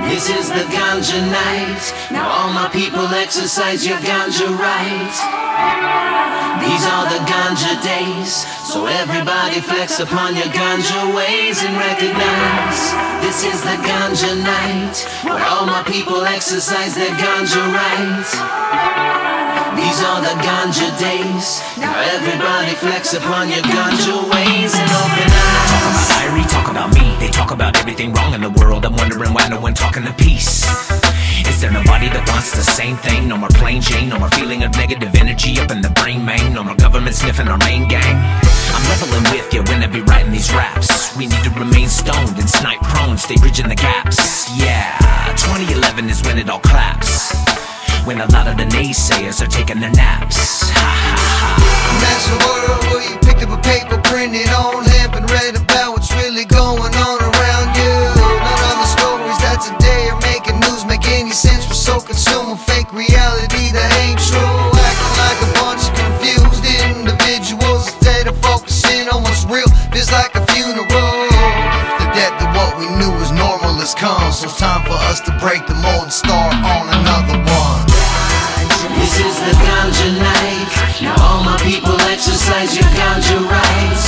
This is the ganja night. Now all my people exercise your ganja right. These are the ganja days, so everybody flex upon your ganja ways and recognize. This is the ganja night, where all my people exercise their ganja right. These are the ganja days, now everybody flex upon your ganja ways and open eyes. Talk about Irie, talk about me. They talk about everything wrong in the world. I'm wondering why no one talking to peace. Is there nobody that wants the same thing? No more plain Jane, no more feeling of negative energy up in the brain, man. No more government sniffing our main gang. I'm leveling with you when I be writing these raps. We need to remain stoned and snipe prone, stay bridging the gaps. Yeah, 2011 is when it all claps, when a lot of the naysayers are taking their naps. Ha ha ha. Imagine a world where you picked up a paper, printed on hemp, and read about what's really going on around you. None of the stories that today are making news make any sense. We're so consumed with fake reality that ain't true, acting like a bunch of confused individuals instead of focusing on what's real. Feels like a funeral. The death of what we knew was normal has come, so it's time for us to break the mold and start on another one. This is the ganja night. Now all my people exercise your ganja rights.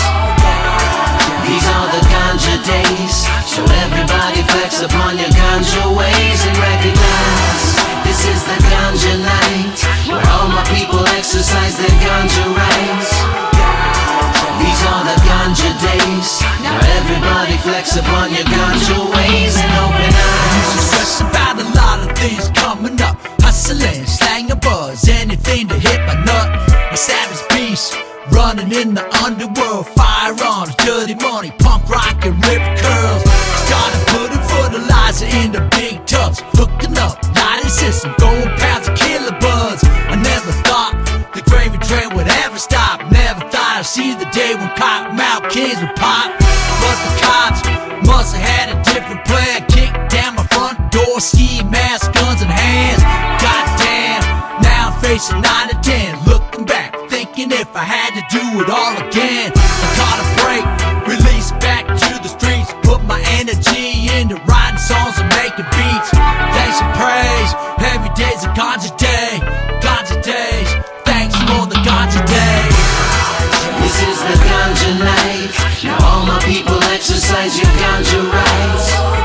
These are the ganja days, so everybody flex upon your ganja ways and recognize. This is the ganja night, where all my people exercise their ganja rights. These are the ganja days, now everybody flex upon your ganja ways and open eyes. Stress about a lot of things coming up, hustling, slang and buzz, anything to hit my nut. A savage beast, running in the underworld, firearms, dirty money, punk rock and ripped curls. Started putting fertilizer in the big tubs, hooking up, lighting system, going pounds of killer buds. I never thought the gravy train would ever stop. Never thought I'd see the day when cottonmouth kids would pop. But the cops must have had a different plan. Kicked down my front door, ski mask, guns in hands. Goddamn, now I'm facing 9 to 10. Looking back, thinking if I had to do it all again. I caught a break, released back to the streets. Put my energy into writing songs and making beats. Thanks and praise, every day's a ganja day. Ganja days, thanks for the ganja days. This is the ganja night. Now all my people exercise your ganja rights.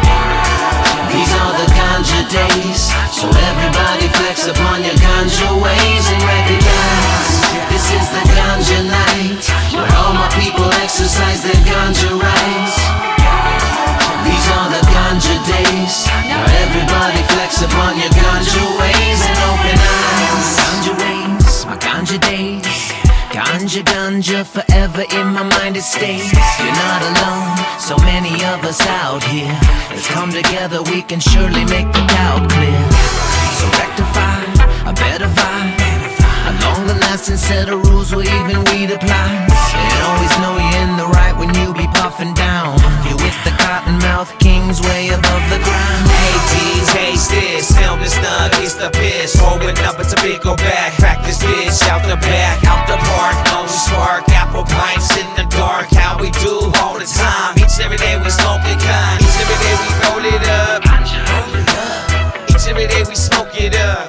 These are the ganja days, so everybody flex upon your ganja ways and recognize. This is the ganja night, where all my people exercise their ganja rights. These are the ganja days, now everybody flex upon your ganja ways and open eyes. Ganja ways, my ganja days. Ganja, ganja, forever in my mind it stays. You're not alone, so many of us out here. Let's come together, we can surely make the doubt clear. So rectify a better vibe, a longer lasting set of rules will even weed apply. And always know you're in the right when you be puffing down. You're with the cottonmouth kings way above the ground. Hey D's, taste this, film this snug, it's the piss. Rolling up, it's a big go back, crack this bitch out the back, out the park, no spark, apple pipes in the dark. How we do all the time, each and every day we smoke it kind. Each and every day we roll it up, each and every day we smoke it up.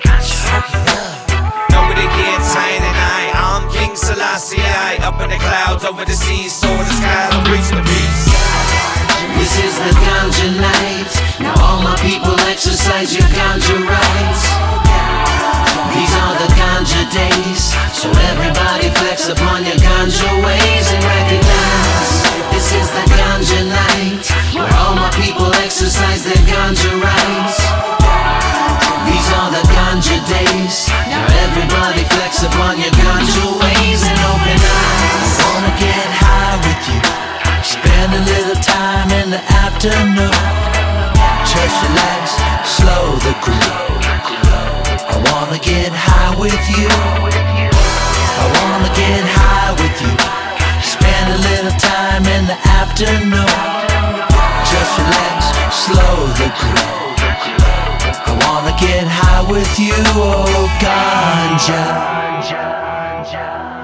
Nobody gets higher than I'm King Selassie, up in the clouds, over the seas, soar the sky, I'm preaching the peace. This is the ganja night. Now all my people exercise your ganja rights. These are the ganja days, so everybody flex upon your ganja ways and recognize. This is the ganja night, where all my people exercise their ganja rights. These are the ganja days, now everybody flex upon your ganja ways and open eyes. I wanna get high with you, spend a little time in the afternoon. Stretch your legs, slow the groove. I wanna get high with you. I wanna get high with you, spend a little time in the afternoon. Stretch your legs, slow the groove. I wanna get high with you, oh ganja.